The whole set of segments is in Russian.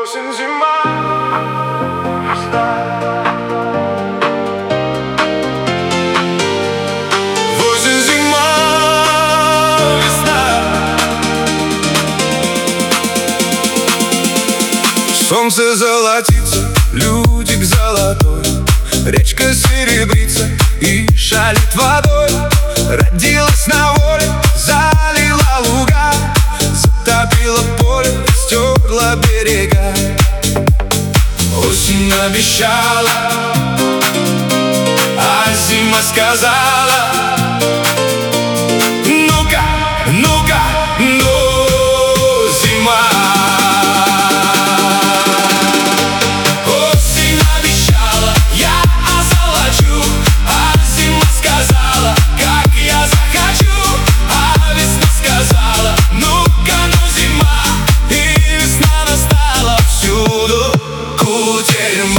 Осень, зима, весна. Осень, зима, весна. Солнце золотится, лютик золотой, речка серебрится и шалит водой. Родилась на воле, залила луга, затопила поле, стерла берега. Осень обещала, а зима сказала: ну-ка, ну-ка, ну, зима. Осень обещала, я озолочу, а зима сказала: как я захочу. А весна сказала: ну-ка, ну, зима. И весна настала, всюду кутерьма.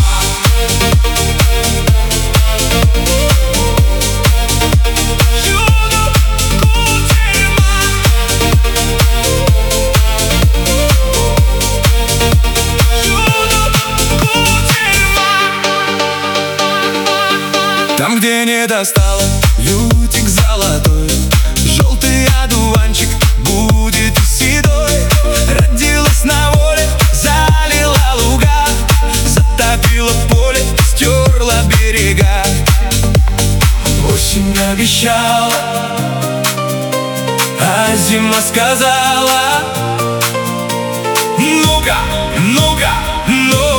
Там, где не достала лютик золотой, желтый одуванчик будет и седой. Родилась на воле, залила луга, затопила поле, стерла берега. Осень обещала, а зима сказала: ну-ка, ну-ка, ну.